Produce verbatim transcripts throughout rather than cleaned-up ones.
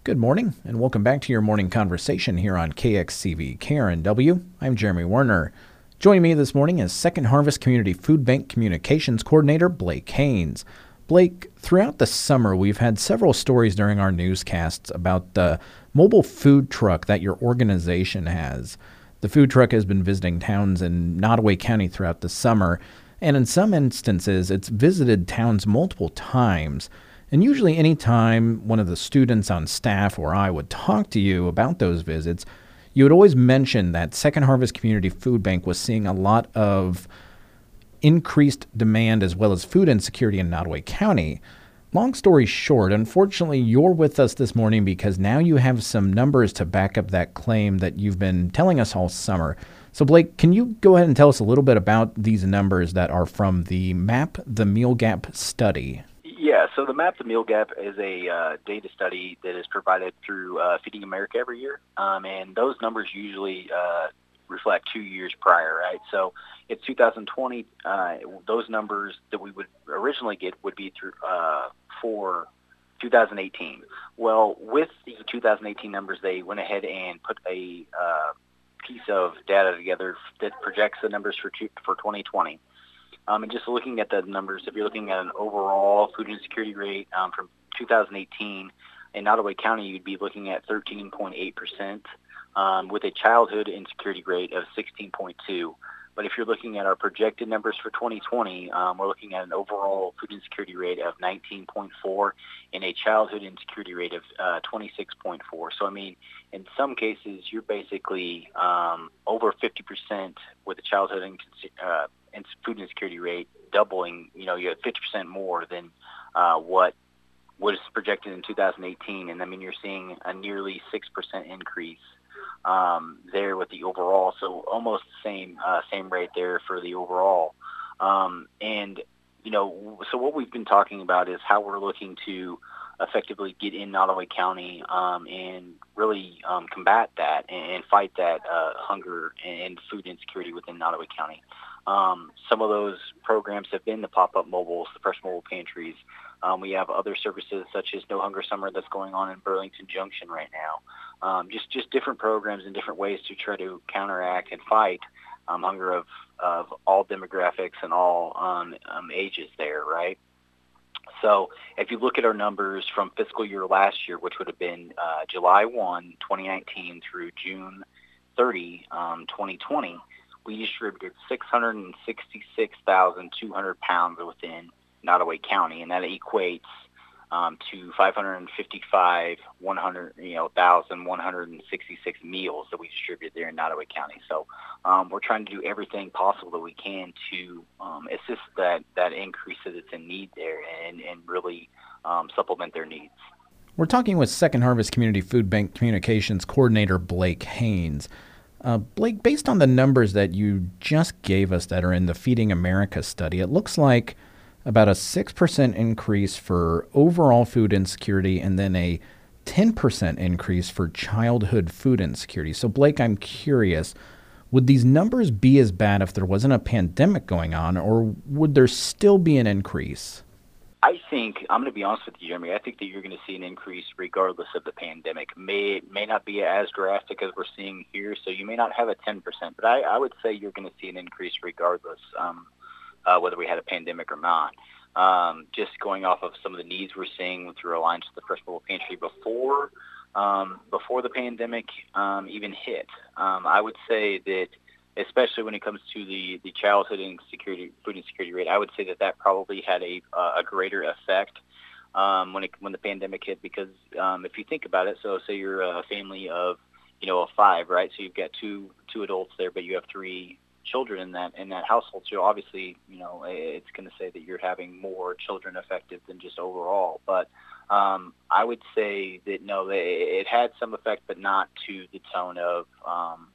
Good morning, and welcome back to your morning conversation here on K X C V K R N W. I'm Jeremy Werner. Joining me this morning is Second Harvest Community Food Bank Communications Coordinator Blake Haynes. Blake, throughout the summer, we've had several stories during our newscasts about the mobile food truck that your organization has. The food truck has been visiting towns in Nottoway County throughout the summer, and in some instances, it's visited towns multiple times. And usually any time one of the students on staff or I would talk to you about those visits, you would always mention that Second Harvest Community Food Bank was seeing a lot of increased demand as well as food insecurity in Nottoway County. Long story short, unfortunately, you're with us this morning because now you have some numbers to back up that claim that you've been telling us all summer. So Blake, can you go ahead and tell us a little bit about these numbers that are from the MAP the Meal Gap study? Yeah, so the MAP the Meal Gap is a uh, data study that is provided through uh, Feeding America every year, um, and those numbers usually uh, reflect two years prior, right? So it's two thousand twenty. Uh, those numbers that we would originally get would be through uh, for two thousand eighteen. Well, with the two thousand eighteen numbers, they went ahead and put a uh, piece of data together that projects the numbers for two, for twenty twenty. Um, and just looking at the numbers, if you're looking at an overall food insecurity rate um, from two thousand eighteen, in Nottoway County, you'd be looking at thirteen point eight percent um, with a childhood insecurity rate of sixteen point two. But if you're looking at our projected numbers for twenty twenty, um, we're looking at an overall food insecurity rate of nineteen point four and a childhood insecurity rate of uh, twenty-six point four. So, I mean, in some cases, you're basically um, over fifty percent with a childhood insecurity uh, and food insecurity rate doubling. You know, you have fifty percent more than uh, what was projected in two thousand eighteen, and I mean, you're seeing a nearly six percent increase um, there with the overall. So almost the same uh, same rate there for the overall. Um, and you know, so what we've been talking about is how we're looking to effectively get in Nottoway County um, and really um, combat that and, and fight that uh, hunger and food insecurity within Nottoway County. Um, some of those programs have been the pop-up mobiles, the fresh mobile pantries. Um, we have other services such as No Hunger Summer that's going on in Burlington Junction right now. Um, just just different programs and different ways to try to counteract and fight um, hunger of, of all demographics and all um, um, ages there, right? So if you look at our numbers from fiscal year last year, which would have been uh, July first, twenty nineteen through June thirtieth, um, twenty twenty, we distributed six hundred sixty-six thousand two hundred pounds within Nottoway County, and that equates um, to five hundred fifty-five one hundred, you know, one thousand one hundred sixty-six meals that we distributed there in Nottoway County. So um, we're trying to do everything possible that we can to um, assist that, that increase that's in need there and, and really um, supplement their needs. We're talking with Second Harvest Community Food Bank Communications Coordinator Blake Haynes. Uh, Blake, based on the numbers that you just gave us that are in the Feeding America study, it looks like about a six percent increase for overall food insecurity and then a ten percent increase for childhood food insecurity. So, Blake, I'm curious, would these numbers be as bad if there wasn't a pandemic going on, or would there still be an increase? I think, I'm going to be honest with you, Jeremy, I think that you're going to see an increase regardless of the pandemic. May may not be as drastic as we're seeing here, so you may not have a ten percent, but I, I would say you're going to see an increase regardless, um, uh, whether we had a pandemic or not. Um, just going off of some of the needs we're seeing through Alliance to the Fresh Mobile Pantry before, um, before the pandemic um, even hit. Um, I would say that especially when it comes to the, the childhood insecurity, food insecurity rate, I would say that that probably had a uh, a greater effect um, when it when the pandemic hit. Because um, if you think about it, so say you're a family of you know of five, right? So you've got two two adults there, but you have three children in that in that household. So obviously, you know, it's going to say that you're having more children affected than just overall. But um, I would say that no, it had some effect, but not to the tone of um,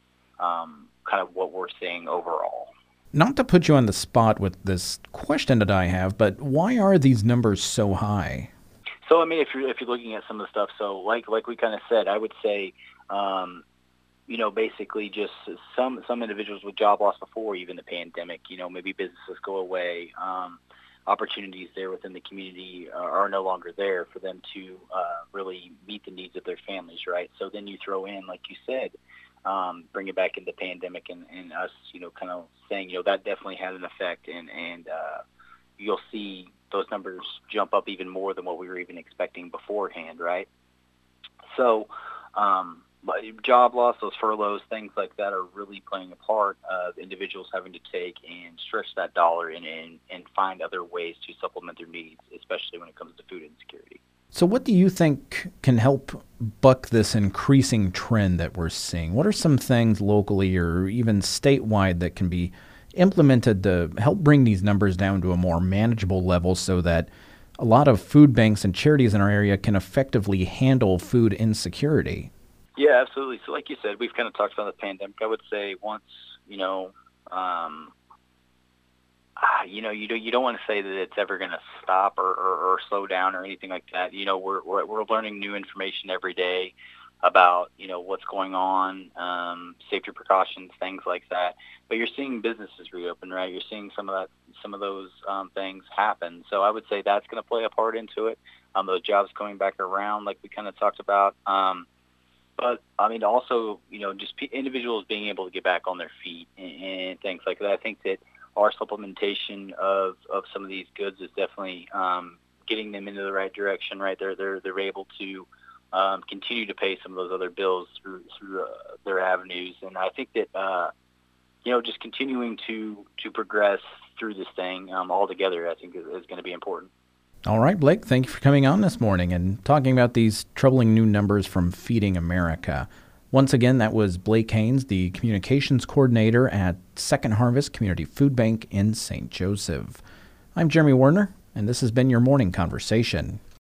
um, kind of what we're seeing overall. Not to put you on the spot with this question that I have, but why are these numbers so high? So I mean, if you're if you're looking at some of the stuff, so like like we kind of said, I would say, um, you know, basically just some some individuals with job loss before even the pandemic. You know, maybe businesses go away. Um, opportunities there within the community are, are no longer there for them to uh, really meet the needs of their families, right? So then you throw in, like you said, um, bring it back into the pandemic and, and us, you know, kind of saying, you know, that definitely had an effect, and, and uh, you'll see those numbers jump up even more than what we were even expecting beforehand, right? So um, job loss, those furloughs, things like that are really playing a part of individuals having to take and stretch that dollar in and, and find other ways to supplement their needs, especially when it comes to food insecurity. So what do you think can help buck this increasing trend that we're seeing? What are some things locally or even statewide that can be implemented to help bring these numbers down to a more manageable level so that a lot of food banks and charities in our area can effectively handle food insecurity? Yeah, absolutely. So like you said, we've kind of talked about the pandemic. I would say once, you know, um, uh, you know, you, do, you don't want to say that it's ever going to stop or, or, or slow down or anything like that. You know, we're, we're, we're learning new information every day about, you know, what's going on, um, safety precautions, things like that. But you're seeing businesses reopen, right? You're seeing some of that, some of those um, things happen. So I would say that's going to play a part into it. Um, those jobs coming back around, like we kind of talked about. Um, but I mean, also, you know, just p- individuals being able to get back on their feet and, and things like that. I think that our supplementation of, of some of these goods is definitely um, getting them into the right direction, right? They're they're they're able to Um, continue to pay some of those other bills through through uh, their avenues, and I think that uh, you know just continuing to to progress through this thing um, all together, I think is, is going to be important. All right, Blake, thank you for coming on this morning and talking about these troubling new numbers from Feeding America. Once again, that was Blake Haynes, the communications coordinator at Second Harvest Community Food Bank in Saint Joseph. I'm Jeremy Werner, and this has been your Morning Conversation.